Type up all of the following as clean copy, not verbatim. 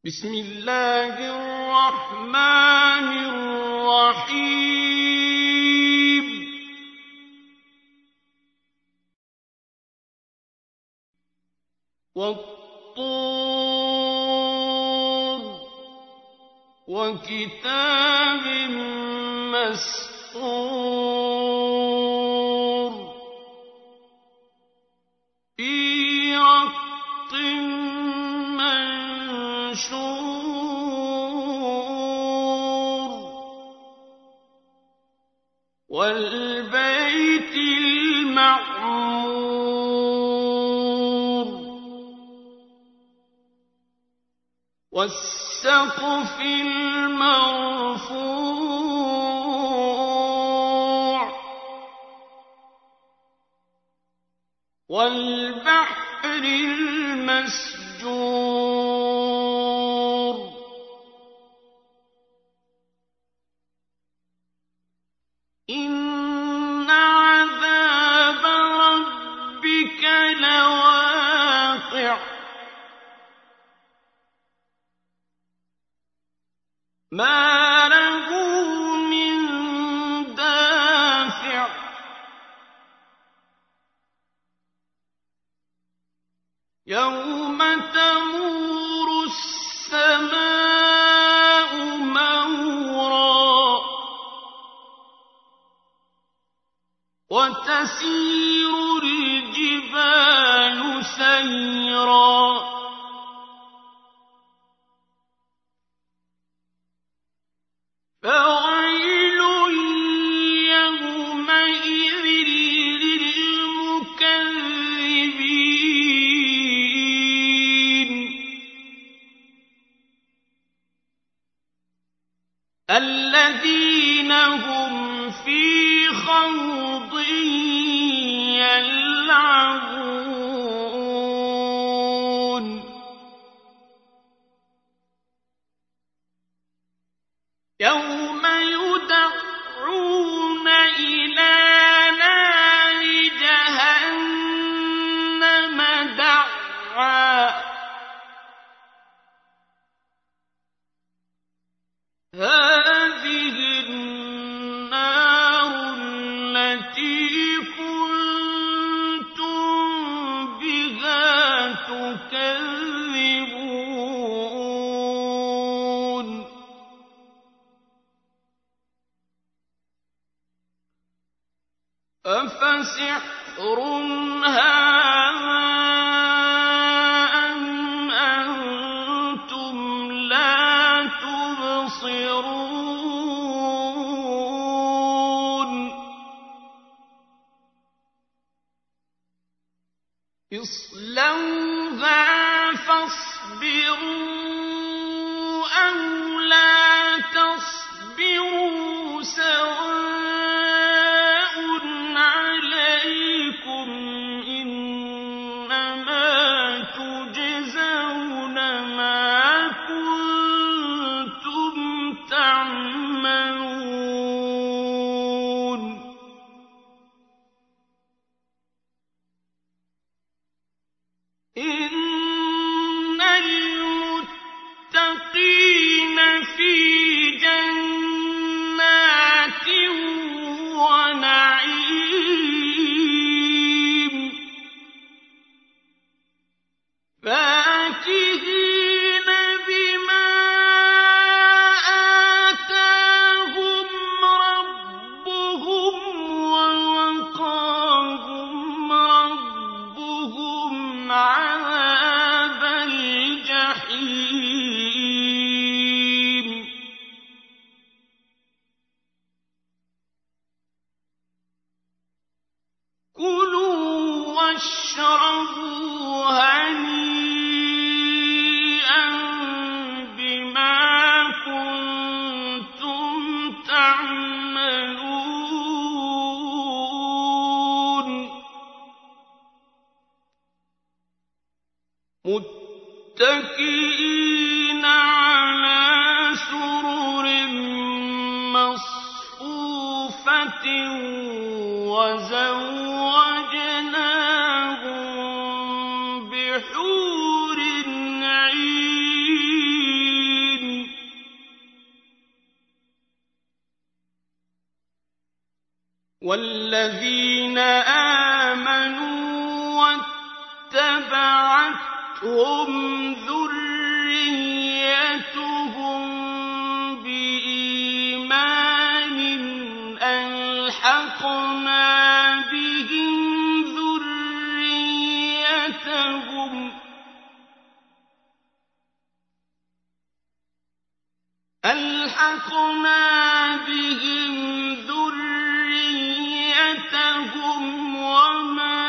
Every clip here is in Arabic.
بسم الله الرحمن الرحيم والطور وكتاب مسطور في رق منشور والبيت المعمور والسقف المرفوع والبحر المسجور إن عذاب ربك لواقع ما له من دافع يوم تمور السماء مورا وتسير الجبال سيرا فويل يومئذ للمكذبين الذين هم في خوض يلعبون يوم يدعون إلى نار جهنم دعا هذه النار التي كنتم بها تكذبون أفسحر هذا أم أنتم لا تبصرون اصلوها فاصبروا أو لا تصبروا سواء عليكم إنما تجزون ما كنتم تعملون إن المتقين في جنات ونعيم فاكهين بما آتاهم ربهم ووقاهم ربهم عذاب الجحيم كلوا واشربوا هنيئا بما كنتم تعملون متكئين والذين آمنوا واتبعتهم ذريتهم بإيمان ألحقنا بهم ذريتهم وما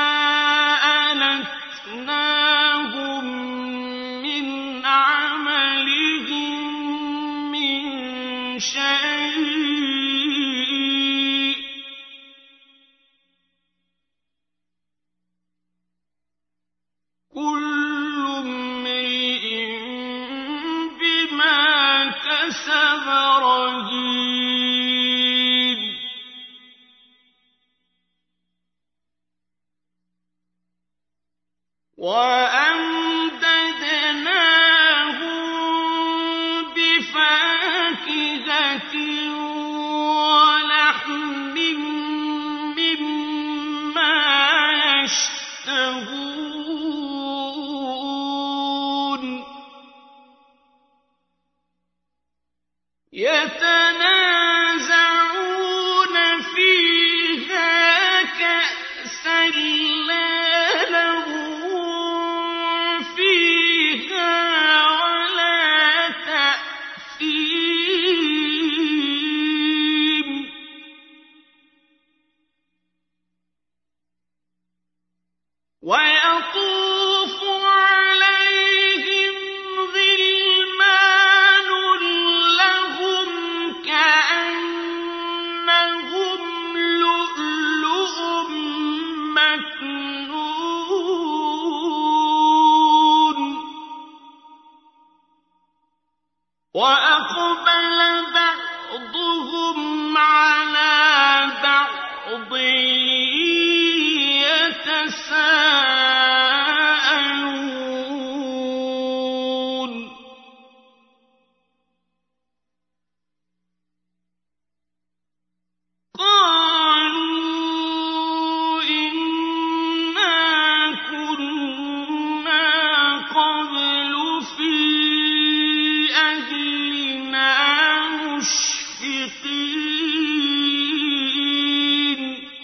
ألتناهم من عملهم من شيء كل امرئ بما كسب رهين وأمددناهم بفاكهة ولحم مما يشتهون يتنازعون فيها كأسا لا لهم فيها ولا تأثيم ويطوف عليهم غلمان لهم كأنهم لؤلؤ مكنون وأقبل بعضهم على بعض يتساءلون قالوا إنا كنا قبل في أهلنا مشفقين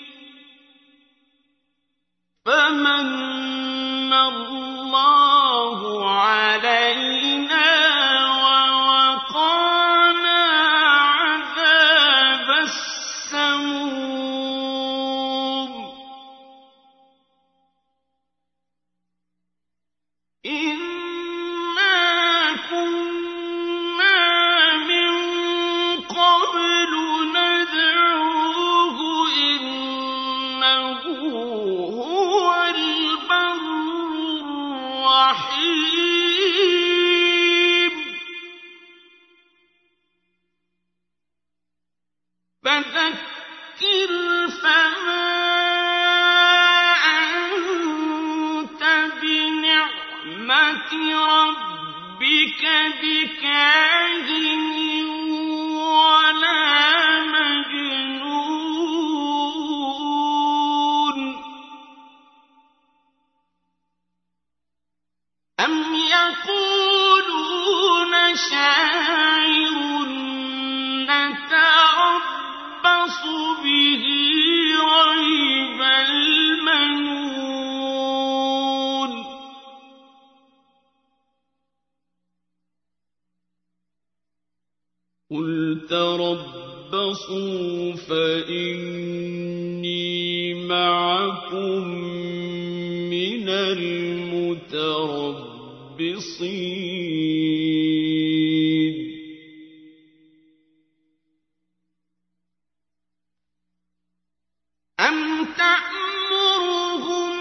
فمن الله علينا ووقانا عذاب السموم إنا كنا من قبل ندعوه إنه هو البر الرحيم فذكر فما أنت بنعمة ربك بكاهن ولا مجنون أم يقولون شاعر نتربص به ريب المنون قل تربصوا فإني معكم من المتربصين أم تأمرهم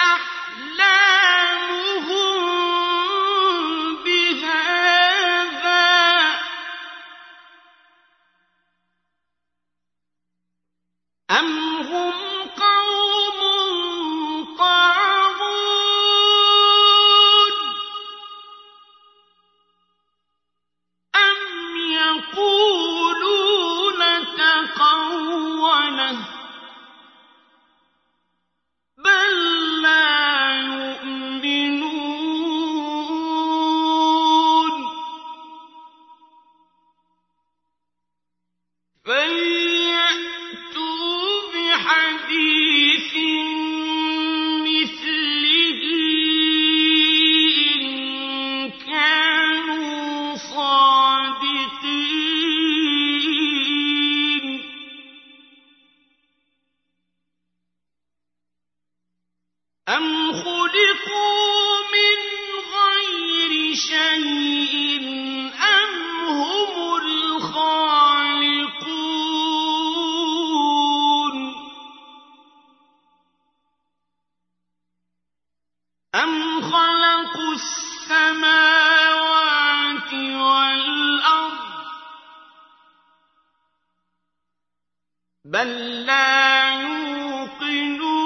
أحلامهم بهذا أم هم قوم طاغون بَل لَّا يُوقِنُونَ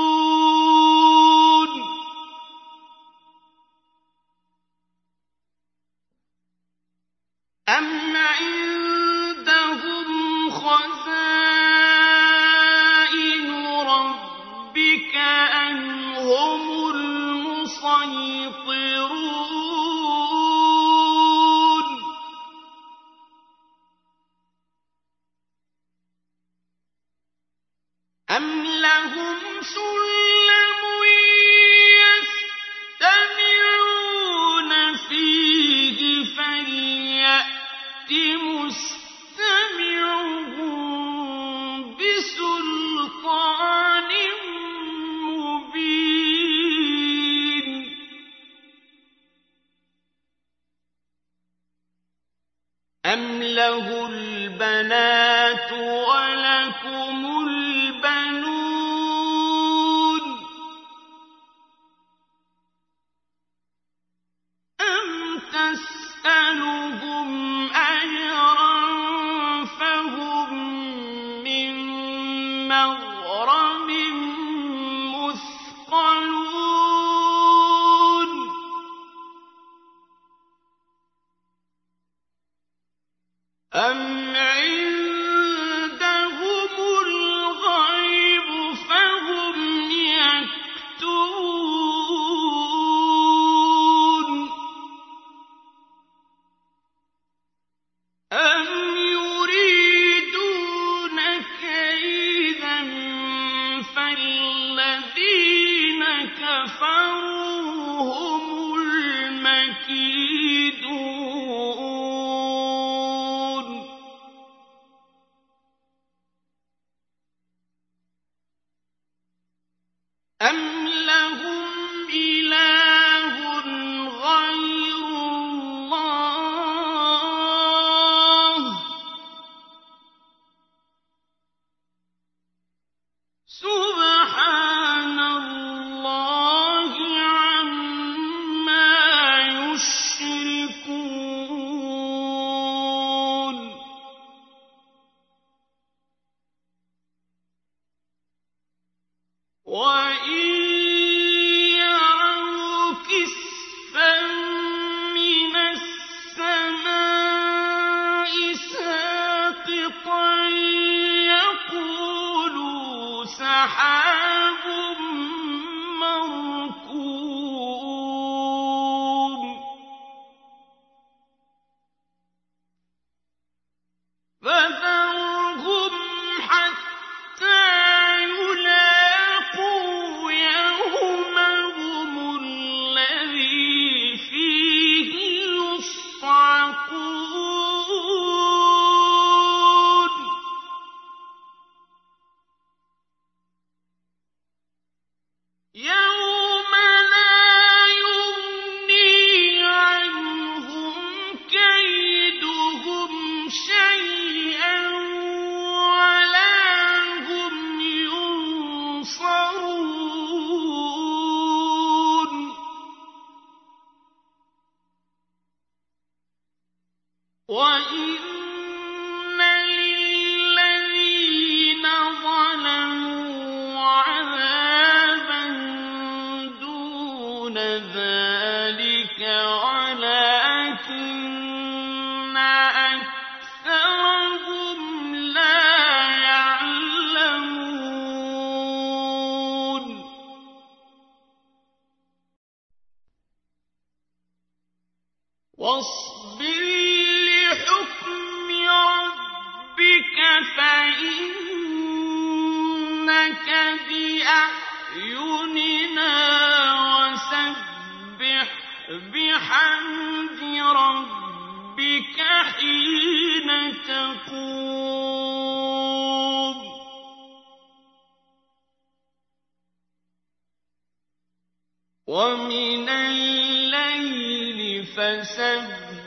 أَمْ عِندَهُمْ خَزَائِنُ رَبِّكَ أَمْ هُمُ الْمُصَيْطِرُونَ أَمْ لَهُمْ سُلَّمٌ يَسْتَمِعُونَ فِيهِ فَلْيَأْتِ مُسْتَمِعُهُم بِسُلْطَانٍ مُّبِينٍ أَمْ لَهُ الْبَنَاتُ وَلَكُمُ الْبَنُونَ أَمْ تَسْأَلُهُمْ أَجْرًا فَهُم مِّن مَّغْرَمٍ مُّثْقَلُونَ أَمْ عِندَهُمُ الْغَيْبُ فَهُمْ يَكْتُبُونَ أَمْ يُرِيدُونَ كَيْدًا فَالَّذِينَ كَفَرُوا هُمُ الْمَكِيدُونَ أَمْ لَهُمْ إِلَٰهٌ غَيْرُ اللَّهِ سُبْحَانَ اللَّهِ عَمَّا يُشْرِكُونَ وَإِن يَرَوْا كِسْفًا مِّنَ السَّمَاءِ سَاقِطًا يَقُولُوا سَحَابٌ مَّرْكُومٌ فَذَرْهُمْ حَتَّىٰ يُلَاقُوا يَوْمَهُمُ الَّذِي فِيهِ يُصْعَقُونَ يَوْمَ لَا يُغْنِي عَنْهُمْ كَيْدُهُمْ شَيْئًا وَلَا هُمْ يُنصَرُونَ وَإِنَّ لِلَّذِينَ ظَلَمُوا عَذَابًا دُونَ ذَٰلِكَ وَلَٰكِنَّ أَكْثَرَهُمْ لَا يَعْلَمُونَ وَاصْبِرْ لِحُكْمِ رَبِّكَ فَإِنَّكَ بِأَعْيُنِنَا وَسَبِّحْ بِحَمْدِ رَبِّكَ حِينَ تَقُومُ وَمِنَ اللَّيْلِ فَسَبِّحْهُ